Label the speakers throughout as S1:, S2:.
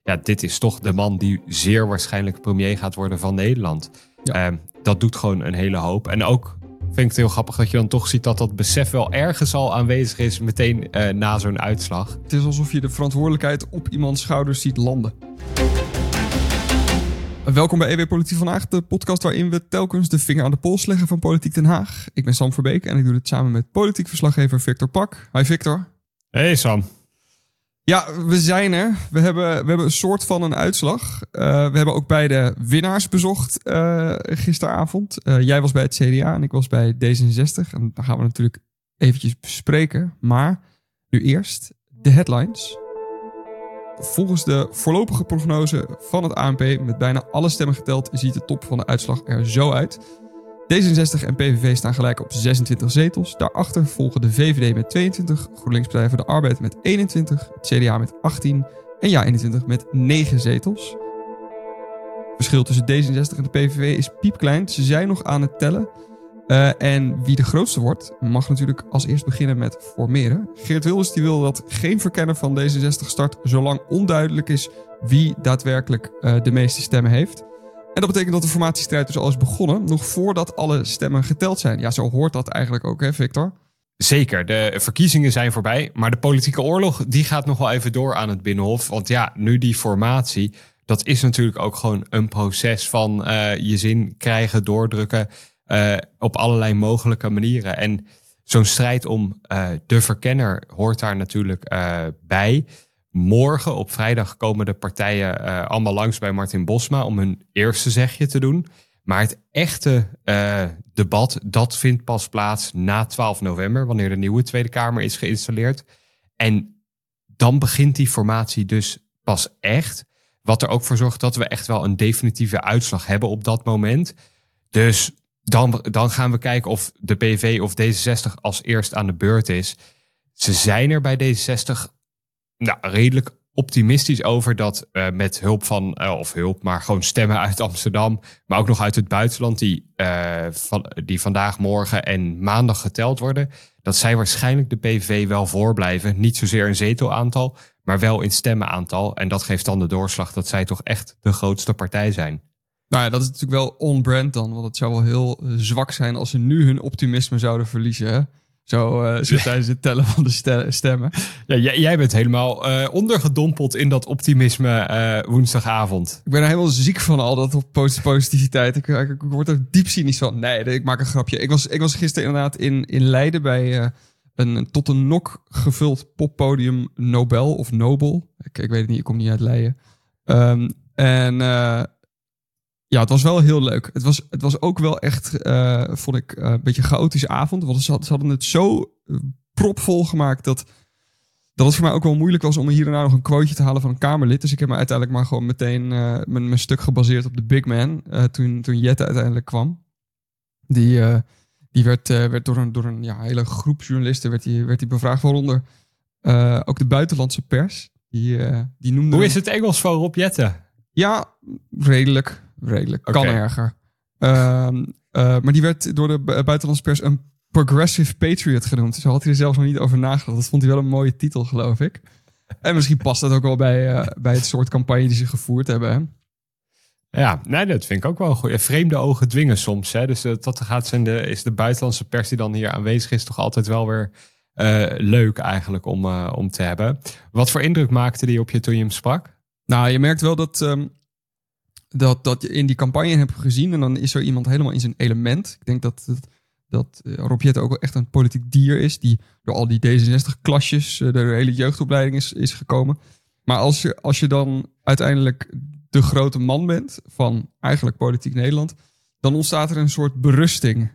S1: dit is toch de man die zeer waarschijnlijk premier gaat worden van Nederland. Ja. Dat doet gewoon een hele hoop. En ook vind ik het heel grappig dat je dan toch ziet dat besef wel ergens al aanwezig is meteen na zo'n uitslag.
S2: Het is alsof je de verantwoordelijkheid op iemands schouders ziet landen. Welkom bij EW Politiek Vandaag, de podcast waarin we telkens de vinger aan de pols leggen van Politiek Den Haag. Ik ben Sam Verbeek en ik doe dit samen met politiek verslaggever Victor Pak. Hi Victor.
S1: Hey Sam.
S2: Ja, we zijn er. We hebben een soort van een uitslag. We hebben ook beide winnaars bezocht gisteravond. Jij was bij het CDA en ik was bij D66. En daar gaan we natuurlijk eventjes bespreken. Maar nu eerst de headlines. Volgens de voorlopige prognose van het ANP, met bijna alle stemmen geteld, ziet de top van de uitslag er zo uit. D66 en PVV staan gelijk op 26 zetels. Daarachter volgen de VVD met 22, GroenLinks Partij voor de Arbeid met 21, het CDA met 18 en JA21 met 9 zetels. Het verschil tussen D66 en de PVV is piepklein. Ze zijn nog aan het tellen. En wie de grootste wordt, mag natuurlijk als eerst beginnen met formeren. Geert Wilders die wil dat geen verkenner van D66 start, zolang onduidelijk is wie daadwerkelijk de meeste stemmen heeft. En dat betekent dat de formatiestrijd dus al is begonnen, nog voordat alle stemmen geteld zijn. Ja, zo hoort dat eigenlijk ook, hè Victor?
S1: Zeker, de verkiezingen zijn voorbij, maar de politieke oorlog die gaat nog wel even door aan het Binnenhof. Want ja, nu die formatie, dat is natuurlijk ook gewoon een proces van je zin krijgen, doordrukken op allerlei mogelijke manieren. En zo'n strijd om de verkenner hoort daar natuurlijk bij. Morgen op vrijdag komen de partijen allemaal langs bij Martin Bosma om hun eerste zegje te doen. Maar het echte debat, dat vindt pas plaats na 12 november, wanneer de nieuwe Tweede Kamer is geïnstalleerd. En dan begint die formatie dus pas echt. Wat er ook voor zorgt dat we echt wel een definitieve uitslag hebben op dat moment. Dus dan gaan we kijken of de PV of D66 als eerst aan de beurt is. Ze zijn er bij D66 redelijk optimistisch over dat met hulp van, maar gewoon stemmen uit Amsterdam, maar ook nog uit het buitenland die vandaag, morgen en maandag geteld worden, dat zij waarschijnlijk de PVV wel voorblijven. Niet zozeer in zetelaantal, maar wel in stemmenaantal. En dat geeft dan de doorslag dat zij toch echt de grootste partij zijn.
S2: Nou ja, dat is natuurlijk wel on-brand dan, want het zou wel heel zwak zijn als ze nu hun optimisme zouden verliezen, hè? Zo tijdens het tellen van de stemmen.
S1: Ja, jij bent helemaal ondergedompeld in dat optimisme woensdagavond.
S2: Ik ben er helemaal ziek van, al dat positiviteit. Ik word er diep cynisch van. Nee, ik maak een grapje. Ik was gisteren inderdaad in Leiden bij een tot een nok gevuld poppodium Nobel of Nobel. Ik weet het niet, ik kom niet uit Leiden. Ja, het was wel heel leuk. Het was ook wel echt, vond ik, een beetje een chaotische avond. Want ze hadden het zo propvol gemaakt dat het voor mij ook wel moeilijk was om hier en daar nog een quoteje te halen van een Kamerlid. Dus ik heb me uiteindelijk maar gewoon meteen mijn stuk gebaseerd op de big man. Toen Jette uiteindelijk kwam. Die werd door een hele groep journalisten werd die bevraagd, waaronder ook de buitenlandse pers. Die noemde.
S1: Hoe is het Engels van Rob Jette?
S2: Ja, redelijk. Okay. Kan erger. Maar die werd door de buitenlandse pers een progressive patriot genoemd. Zo had hij er zelfs nog niet over nagedacht. Dat vond hij wel een mooie titel, geloof ik. En misschien past dat ook wel bij het soort campagne die ze gevoerd hebben. Hè?
S1: Ja, nee, dat vind ik ook wel goed. Vreemde ogen dwingen soms. Hè? Dus dat is de buitenlandse pers die dan hier aanwezig is toch altijd wel weer leuk eigenlijk om te hebben. Wat voor indruk maakte die op je toen je hem sprak?
S2: Nou, je merkt wel dat je in die campagne hebt gezien. En dan is er iemand helemaal in zijn element. Ik denk dat Rob Jette ook wel echt een politiek dier is. Die door al die D66-klasjes, de hele jeugdopleiding is gekomen. Maar als je dan uiteindelijk de grote man bent van eigenlijk politiek Nederland, dan ontstaat er een soort berusting.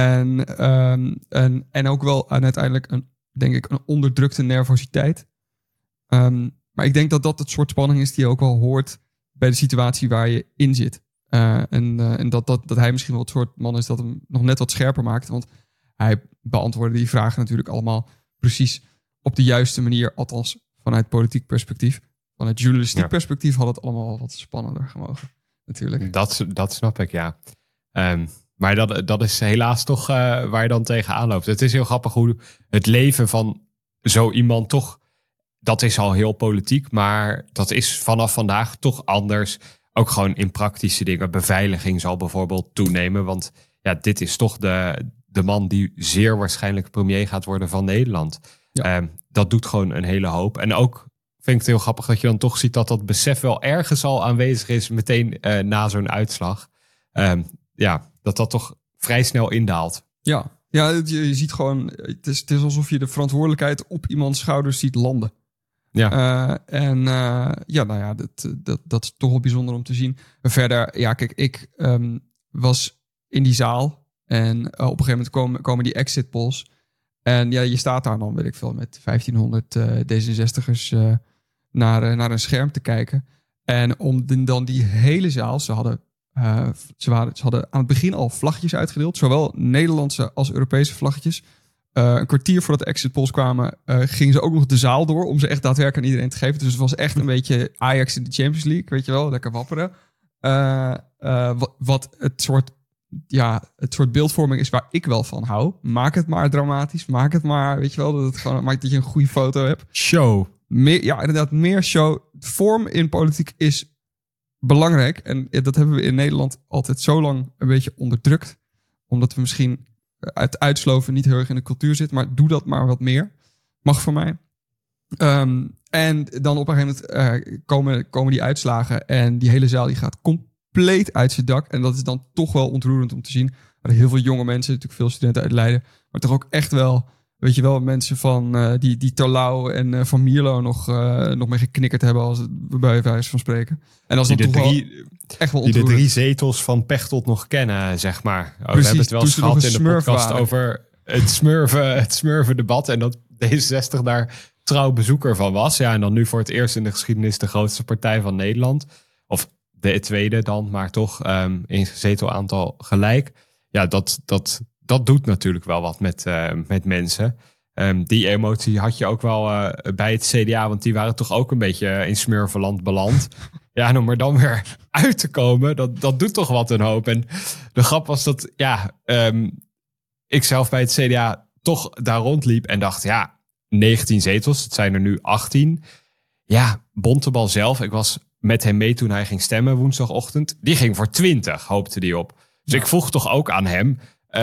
S2: En ook wel uiteindelijk een onderdrukte nervositeit. Maar ik denk dat het soort spanning is die je ook wel hoort bij de situatie waar je in zit. En dat hij misschien wel het soort man is dat hem nog net wat scherper maakt. Want hij beantwoordde die vragen natuurlijk allemaal precies op de juiste manier. Althans, vanuit politiek perspectief. Vanuit journalistiek perspectief had het allemaal wat spannender gemogen. Natuurlijk.
S1: Dat snap ik, ja. Maar dat is helaas toch waar je dan tegenaan loopt. Het is heel grappig hoe het leven van zo iemand toch dat is al heel politiek, maar dat is vanaf vandaag toch anders. Ook gewoon in praktische dingen. Beveiliging zal bijvoorbeeld toenemen, want ja, dit is toch de man die zeer waarschijnlijk premier gaat worden van Nederland. Ja. Dat doet gewoon een hele hoop. En ook vind ik het heel grappig dat je dan toch ziet dat besef wel ergens al aanwezig is meteen na zo'n uitslag. Dat toch vrij snel indaalt.
S2: Ja, je ziet gewoon, het is alsof je de verantwoordelijkheid op iemands schouders ziet landen. Ja. Dat is toch wel bijzonder om te zien. Verder, ja, kijk, ik was in die zaal en op een gegeven moment komen die exit polls. En ja, je staat daar dan, weet ik veel, met 1500 D66'ers naar een scherm te kijken. En om dan die hele zaal, ze hadden aan het begin al vlaggetjes uitgedeeld. Zowel Nederlandse als Europese vlaggetjes. Een kwartier voordat de exit polls kwamen, gingen ze ook nog de zaal door om ze echt daadwerkelijk aan iedereen te geven. Dus het was echt een beetje Ajax in de Champions League, weet je wel, lekker wapperen. Wat het soort beeldvorming is waar ik wel van hou. Maak het maar dramatisch, maak het maar, weet je wel, dat het gewoon maakt dat je een goede foto hebt.
S1: Show.
S2: Meer show. Vorm in politiek is belangrijk en dat hebben we in Nederland altijd zo lang een beetje onderdrukt, omdat we misschien uit uitsloven niet heel erg in de cultuur zit, maar doe dat maar wat meer. Mag voor mij. En dan op een gegeven moment komen die uitslagen en die hele zaal die gaat compleet uit zijn dak. En dat is dan toch wel ontroerend om te zien. Er heel veel jonge mensen, natuurlijk veel studenten uit Leiden, maar toch ook echt wel, weet je wel, mensen van die Terlouw en Van Mierlo nog mee geknikkerd hebben, als het bij wijze van spreken. En als dat toch echt wel ontroerend.
S1: Die de 3 zetels van Pechtold nog kennen, zeg maar. Precies, we hebben het wel eens gehad in de podcast over het smurfen-debat en dat D66 daar trouw bezoeker van was. Ja, en dan nu voor het eerst in de geschiedenis de grootste partij van Nederland. Of de tweede dan, maar toch in zetelaantal gelijk. Ja, dat doet natuurlijk wel wat met mensen. Die emotie had je ook wel bij het CDA, want die waren toch ook een beetje in smurvenland beland. Ja, maar dan weer uit te komen, dat doet toch wat een hoop. En de grap was dat ik zelf bij het CDA toch daar rondliep en dacht, 19 zetels, het zijn er nu 18. Ja, Bontebal zelf, ik was met hem mee toen hij ging stemmen woensdagochtend. Die ging voor 20, hoopte die op. Dus ik vroeg toch ook aan hem,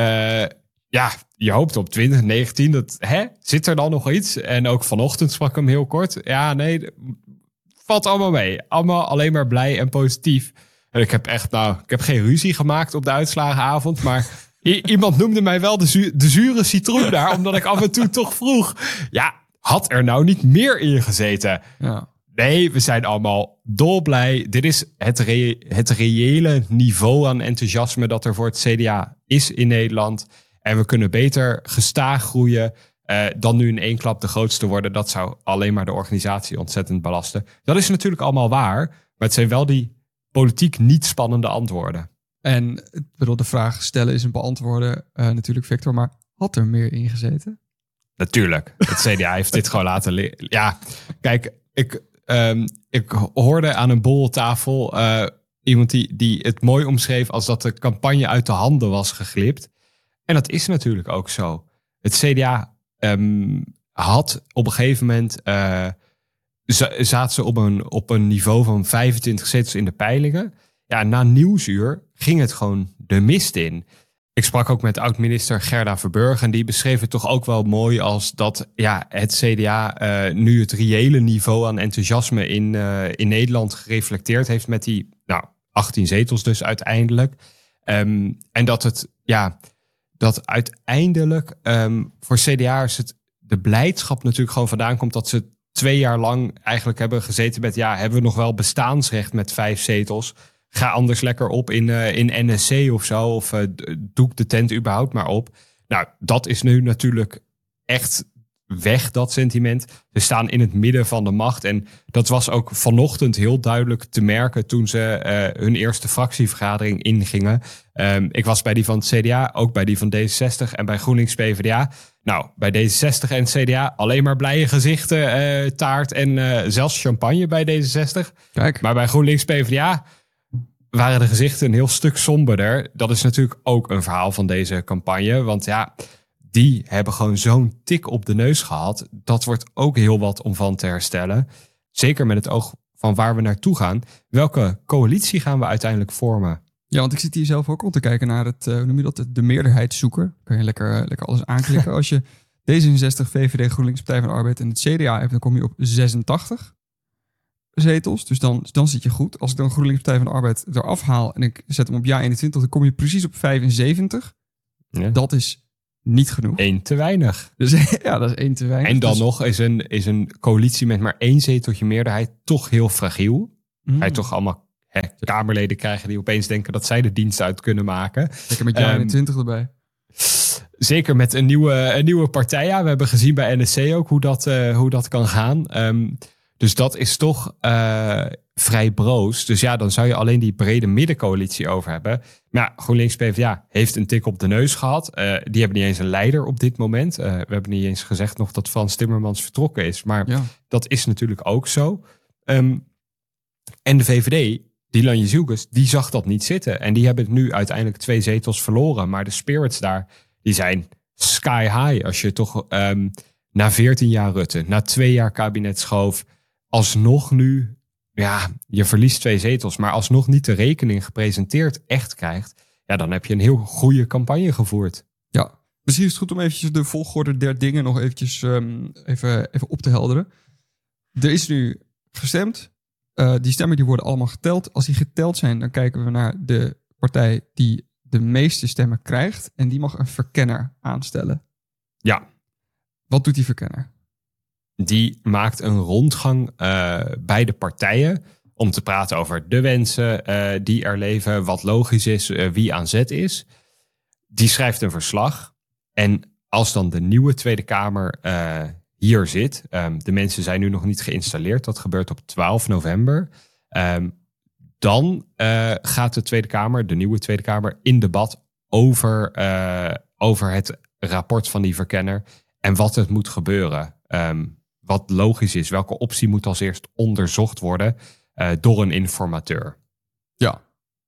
S1: je hoopt op 20, 19, zit er dan nog iets? En ook vanochtend sprak ik hem heel kort. Ja, nee, valt allemaal mee. Allemaal alleen maar blij en positief. En ik heb geen ruzie gemaakt op de uitslagenavond, maar iemand noemde mij wel de zure citroen daar, omdat ik af en toe toch vroeg, had er nou niet meer in gezeten? Ja. Nee, we zijn allemaal dolblij. Dit is het reële niveau aan enthousiasme dat er voor het CDA is in Nederland. En we kunnen beter gestaag groeien dan nu in één klap de grootste worden. Dat zou alleen maar de organisatie ontzettend belasten. Dat is natuurlijk allemaal waar, maar het zijn wel die politiek niet spannende antwoorden.
S2: En de vraag stellen is een beantwoorden natuurlijk, Victor, maar had er meer in gezeten?
S1: Natuurlijk. Het CDA heeft dit gewoon laten leren. Ja, kijk, ik hoorde aan een borreltafel iemand die het mooi omschreef als dat de campagne uit de handen was geglipt. En dat is natuurlijk ook zo. Het CDA had op een gegeven moment zaten ze op een niveau van 25 zetels in de peilingen. Ja, na Nieuwsuur ging het gewoon de mist in. Ik sprak ook met oud-minister Gerda Verburg en die beschreef het toch ook wel mooi als dat het CDA nu het reële niveau aan enthousiasme in Nederland gereflecteerd heeft met die 18 zetels dus uiteindelijk. En dat uiteindelijk voor CDA'ers de blijdschap natuurlijk gewoon vandaan komt dat ze 2 jaar lang eigenlijk hebben gezeten met hebben we nog wel bestaansrecht met 5 zetels. Ga anders lekker op in NSC of zo. Of doe de tent überhaupt maar op. Nou, dat is nu natuurlijk echt weg, dat sentiment. Ze staan in het midden van de macht. En dat was ook vanochtend heel duidelijk te merken toen ze hun eerste fractievergadering ingingen. Ik was bij die van het CDA, ook bij die van D66 en bij GroenLinks PvdA. Nou, bij D66 en CDA alleen maar blije gezichten, taart en zelfs champagne bij D66.
S2: Kijk.
S1: Maar bij GroenLinks PvdA waren de gezichten een heel stuk somberder. Dat is natuurlijk ook een verhaal van deze campagne. Want die hebben gewoon zo'n tik op de neus gehad. Dat wordt ook heel wat om van te herstellen. Zeker met het oog van waar we naartoe gaan. Welke coalitie gaan we uiteindelijk vormen?
S2: Ja, want ik zit hier zelf ook om te kijken naar het, hoe noem je dat, de meerderheidszoeker. Kan je lekker alles aanklikken. Als je D66, VVD, GroenLinks, Partij van de Arbeid en het CDA hebt, dan kom je op 86 zetels. Dus dan zit je goed. Als ik dan GroenLinks, Partij van de Arbeid eraf haal en ik zet hem op ja 21, dan kom je precies op 75. Ja. Dat is niet genoeg.
S1: 1 te weinig.
S2: Dus ja, dat is 1 te weinig.
S1: En dan nog is een coalitie met maar 1 zeteltje meerderheid toch heel fragiel. Hij toch allemaal Kamerleden krijgen die opeens denken dat zij de dienst uit kunnen maken.
S2: Lekker met ja 21 erbij.
S1: Zeker met een nieuwe partij. Ja, we hebben gezien bij NSC ook hoe dat kan gaan. Dus dat is toch vrij broos. Dus ja, dan zou je alleen die brede middencoalitie over hebben. Maar ja, GroenLinks PvdA heeft een tik op de neus gehad. Die hebben niet eens een leider op dit moment. We hebben niet eens gezegd nog dat Frans Timmermans vertrokken is. Maar ja, dat is natuurlijk ook zo. En de VVD, Dylan Jezielkes, die zag dat niet zitten. En die hebben nu uiteindelijk 2 zetels verloren. Maar de spirits daar, die zijn sky high. Als je toch na 14 jaar Rutte, na 2 jaar kabinetsschoof, alsnog nu, ja, je verliest 2 zetels, maar alsnog niet de rekening gepresenteerd echt krijgt, ja, dan heb je een heel goede campagne gevoerd.
S2: Ja, misschien is het goed om eventjes de volgorde der dingen nog eventjes even op te helderen. Er is nu gestemd. Die stemmen die worden allemaal geteld. Als die geteld zijn, dan kijken we naar de partij die de meeste stemmen krijgt. En die mag een verkenner aanstellen.
S1: Ja.
S2: Wat doet die verkenner?
S1: Die maakt een rondgang bij de partijen om te praten over de wensen die er leven, wat logisch is, wie aan zet is. Die schrijft een verslag. En als dan de nieuwe Tweede Kamer hier zit, de mensen zijn nu nog niet geïnstalleerd, dat gebeurt op 12 november. Dan gaat de nieuwe Tweede Kamer, in debat over het rapport van die verkenner en wat het moet gebeuren. Wat logisch is, welke optie moet als eerst onderzocht worden door een informateur.
S2: Ja.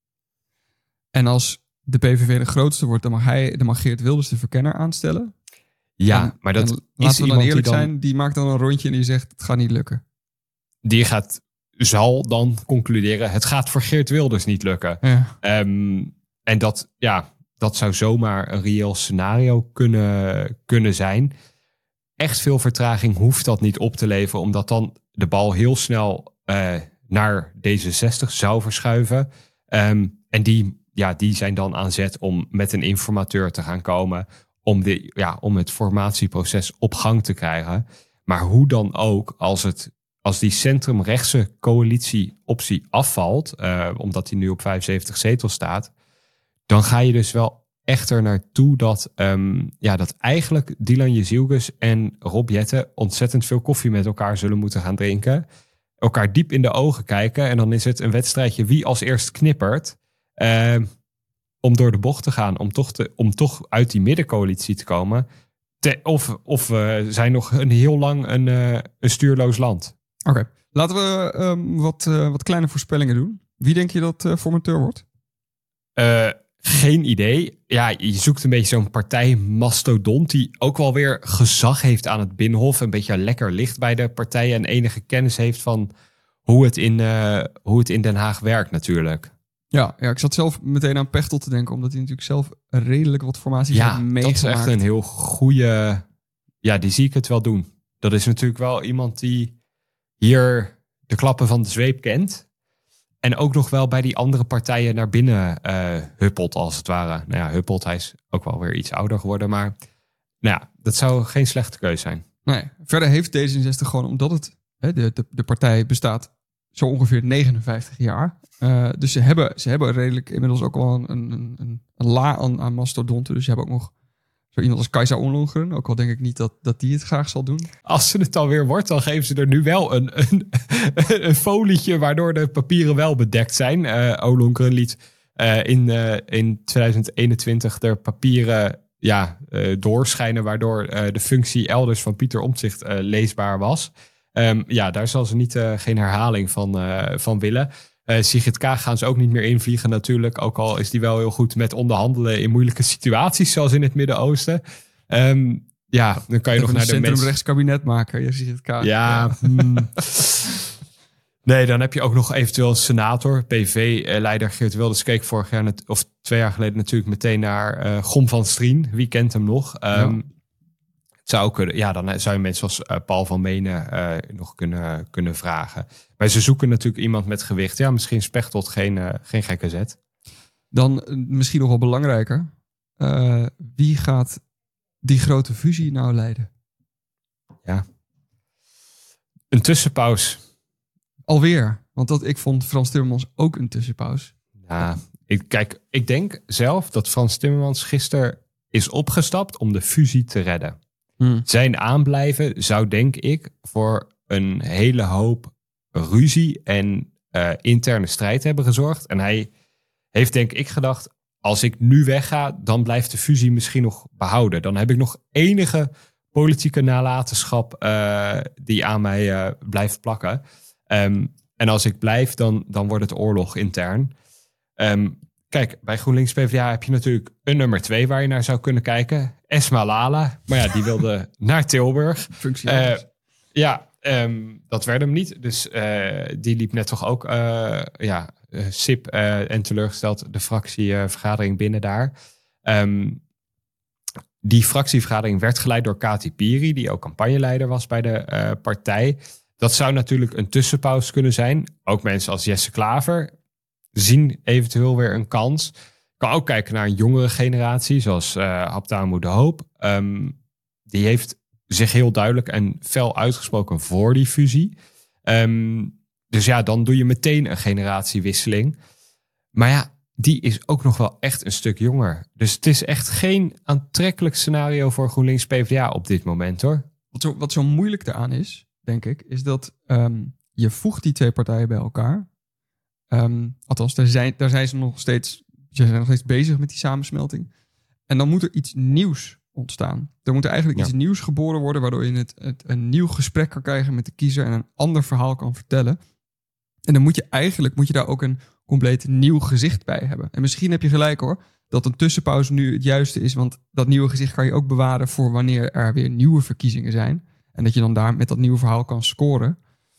S2: En als de PVV de grootste wordt, dan mag Geert Wilders de verkenner aanstellen.
S1: Ja, maar dat is
S2: laten we dan eerlijk zijn, die maakt dan een rondje en die zegt, het gaat niet lukken.
S1: Die zal dan concluderen, het gaat voor Geert Wilders niet lukken. Ja. En dat zou zomaar een reëel scenario kunnen zijn. Echt veel vertraging hoeft dat niet op te leveren, omdat dan de bal heel snel naar D66 zou verschuiven. En die zijn dan aan zet om met een informateur te gaan komen om het formatieproces op gang te krijgen. Maar hoe dan ook, als die centrumrechtse coalitieoptie afvalt, omdat die nu op 75 zetels staat, dan ga je dus wel echt er naartoe dat eigenlijk Dylan Jezielkes en Rob Jetten ontzettend veel koffie met elkaar zullen moeten gaan drinken. Elkaar diep in de ogen kijken. En dan is het een wedstrijdje wie als eerst knippert. Om door de bocht te gaan. Om toch uit die middencoalitie te komen. Of we zijn nog heel lang een stuurloos land.
S2: Oké. Laten we wat kleine voorspellingen doen. Wie denk je dat formateur wordt?
S1: Geen idee. Ja, je zoekt een beetje zo'n partijmastodont die ook wel weer gezag heeft aan het Binnenhof. Een beetje lekker ligt bij de partijen en enige kennis heeft van hoe het in Den Haag werkt natuurlijk. Ja,
S2: ik zat zelf meteen aan Pechtel te denken, omdat hij natuurlijk zelf redelijk wat formaties heeft meegemaakt.
S1: Ja, dat is echt een heel goede. Ja, die zie ik het wel doen. Dat is natuurlijk wel iemand die hier de klappen van de zweep kent. En ook nog wel bij die andere partijen naar binnen huppelt, als het ware. Nou ja, huppelt, hij is ook wel weer iets ouder geworden. Maar nou ja, dat zou geen slechte keuze zijn.
S2: Nee, verder heeft D66 gewoon, omdat het de partij bestaat zo ongeveer 59 jaar. Dus ze hebben redelijk inmiddels ook wel een la aan mastodonten. Dus je hebt ook nog zo iemand als Kajsa Ollongren. Ook al denk ik niet dat die het graag zal doen.
S1: Als ze het alweer wordt, dan geven ze er nu wel een folietje waardoor de papieren wel bedekt zijn. Ollongren liet in 2021 de papieren doorschijnen, waardoor de functie elders van Pieter Omtzigt leesbaar was. Daar zal ze geen herhaling van willen. Sigrid Kaag gaan ze ook niet meer invliegen natuurlijk. Ook al is die wel heel goed met onderhandelen in moeilijke situaties, zoals in het Midden-Oosten. Ja, dan kan je nog naar de
S2: centrumrechts kabinet maken. Je ziet het kaart.
S1: Ja. Nee, dan heb je ook nog eventueel een senator. PV-leider Geert Wilders keek vorig jaar, of 2 jaar geleden natuurlijk meteen naar Gom van Strien. Wie kent hem nog? Het zou kunnen. Ja, dan zou je mensen als Paul van Menen nog kunnen vragen. Maar ze zoeken natuurlijk iemand met gewicht. Ja, misschien Pechtold geen gekke zet.
S2: Dan misschien nog wel belangrijker. Wie gaat die grote fusie nou leiden?
S1: Ja. Een tussenpauze.
S2: Alweer. Want ik vond Frans Timmermans ook een tussenpauze.
S1: Ja, ik denk zelf dat Frans Timmermans gisteren is opgestapt om de fusie te redden. Zijn aanblijven zou, denk ik, voor een hele hoop ruzie en interne strijd hebben gezorgd. En hij heeft, denk ik, gedacht, als ik nu wegga, dan blijft de fusie misschien nog behouden. Dan heb ik nog enige politieke nalatenschap die aan mij blijft plakken. En als ik blijf, dan wordt het oorlog intern. Kijk, bij GroenLinks PvdA heb je natuurlijk een nummer 2 waar je naar zou kunnen kijken. Esma Lala. Maar ja, die wilde naar Tilburg. Dat werd hem niet. Dus die liep net toch ook sip en teleurgesteld de fractievergadering binnen daar. Die fractievergadering werd geleid door Kati Piri, die ook campagneleider was bij de partij. Dat zou natuurlijk een tussenpauze kunnen zijn. Ook mensen als Jesse Klaver zien eventueel weer een kans. Kan ook kijken naar een jongere generatie, zoals Haptamu de Hoop. Die heeft zich heel duidelijk en fel uitgesproken voor die fusie. Dus ja, dan doe je meteen een generatiewisseling. Maar ja, die is ook nog wel echt een stuk jonger. Dus het is echt geen aantrekkelijk scenario voor GroenLinks PvdA op dit moment, hoor.
S2: Wat zo moeilijk daaraan is, denk ik, is dat je voegt die 2 partijen bij elkaar. Althans, daar zijn ze nog steeds bezig met die samensmelting. En dan moet er iets nieuws ontstaan. Er moet eigenlijk iets nieuws geboren worden, waardoor je een nieuw gesprek kan krijgen met de kiezer en een ander verhaal kan vertellen. En dan moet je daar ook een compleet nieuw gezicht bij hebben. En misschien heb je gelijk, hoor, dat een tussenpauze nu het juiste is, want dat nieuwe gezicht kan je ook bewaren voor wanneer er weer nieuwe verkiezingen zijn. En dat je dan daar met dat nieuwe verhaal kan scoren.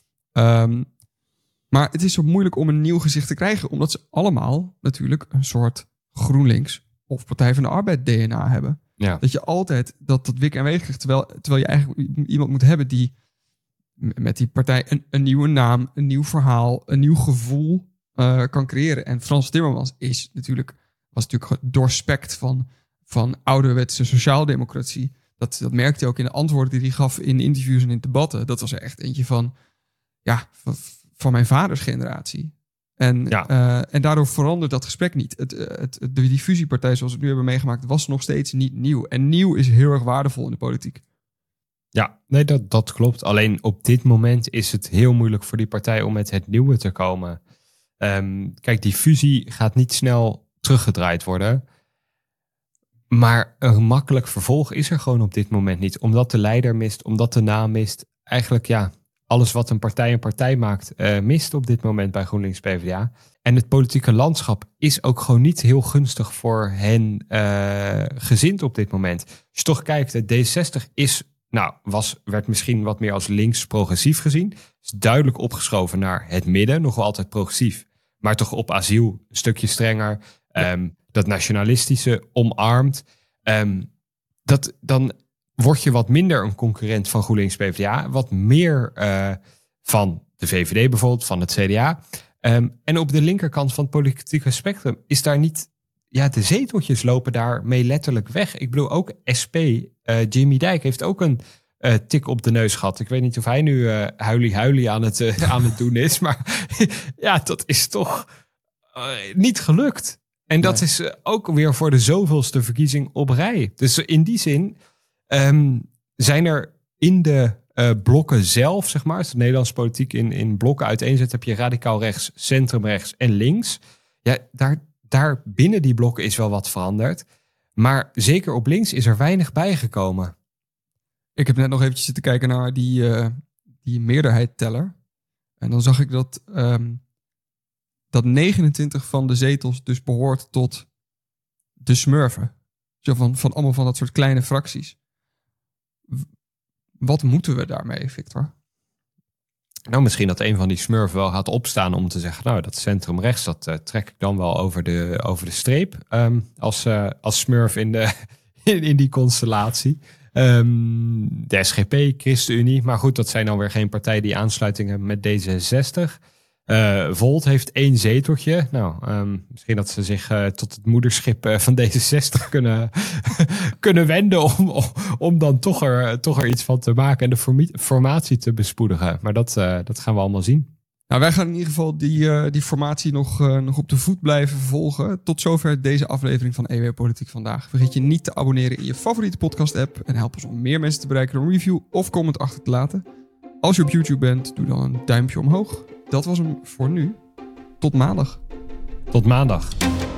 S2: Maar het is zo moeilijk om een nieuw gezicht te krijgen, omdat ze allemaal natuurlijk een soort GroenLinks of Partij van de Arbeid DNA hebben. Ja. Dat je altijd dat wik en weeg krijgt, terwijl je eigenlijk iemand moet hebben die met die partij een nieuwe naam, een nieuw verhaal, een nieuw gevoel kan creëren. En Frans Timmermans was natuurlijk doorspekt van ouderwetse sociaaldemocratie. Dat merkte hij ook in de antwoorden die hij gaf in interviews en in debatten. Dat was er echt eentje van mijn vaders generatie. En daardoor verandert dat gesprek niet. Die fusiepartij zoals we het nu hebben meegemaakt was nog steeds niet nieuw. En nieuw is heel erg waardevol in de politiek.
S1: Ja, nee, dat klopt. Alleen op dit moment is het heel moeilijk voor die partij om met het nieuwe te komen. Kijk, die fusie gaat niet snel teruggedraaid worden. Maar een makkelijk vervolg is er gewoon op dit moment niet. Omdat de leider mist, omdat de naam mist. Eigenlijk alles wat een partij maakt, mist op dit moment bij GroenLinks PvdA. En het politieke landschap is ook gewoon niet heel gunstig voor hen gezind op dit moment. Als je toch kijkt, het D60 werd misschien wat meer als links-progressief gezien. Is duidelijk opgeschoven naar het midden, nog wel altijd progressief. Maar toch op asiel een stukje strenger. Dat nationalistische omarmt. Dan word je wat minder een concurrent van GroenLinks PvdA. Wat meer van de VVD bijvoorbeeld, van het CDA. En op de linkerkant van het politieke spectrum is daar niet... Ja, de zeteltjes lopen daarmee letterlijk weg. Ik bedoel, ook SP, Jimmy Dijk heeft ook een tik op de neus gehad. Ik weet niet of hij nu huilie aan het doen is. Maar ja, dat is toch niet gelukt. En dat is ook weer voor de zoveelste verkiezing op rij. Dus in die zin zijn er in de blokken zelf, zeg maar, als de Nederlandse politiek in blokken uiteenzet, heb je radicaal rechts, centrum rechts en links. Ja, daar binnen die blokken is wel wat veranderd. Maar zeker op links is er weinig bijgekomen.
S2: Ik heb net nog eventjes zitten kijken naar die meerderheidsteller. En dan zag ik dat 29 van de zetels dus behoort tot de smurfen. Zo van allemaal van dat soort kleine fracties. wat moeten we daarmee, Victor?
S1: Nou, misschien dat een van die smurfen wel gaat opstaan om te zeggen, nou, dat centrum rechts, dat trek ik dan wel over de streep. Als smurf in die constellatie. De SGP, ChristenUnie. Maar goed, dat zijn dan weer geen partijen die aansluiting hebben met D66. Volt heeft 1 zeteltje. Nou, misschien dat ze zich tot het moederschip van D66 kunnen wenden om dan toch er iets van te maken en de formatie te bespoedigen. Maar dat gaan we allemaal zien.
S2: Nou, wij gaan in ieder geval die formatie nog op de voet blijven volgen. Tot zover deze aflevering van EW Politiek Vandaag. Vergeet je niet te abonneren in je favoriete podcast-app en help ons om meer mensen te bereiken door een review of comment achter te laten. Als je op YouTube bent, doe dan een duimpje omhoog. Dat was hem voor nu. Tot maandag.
S1: Tot maandag.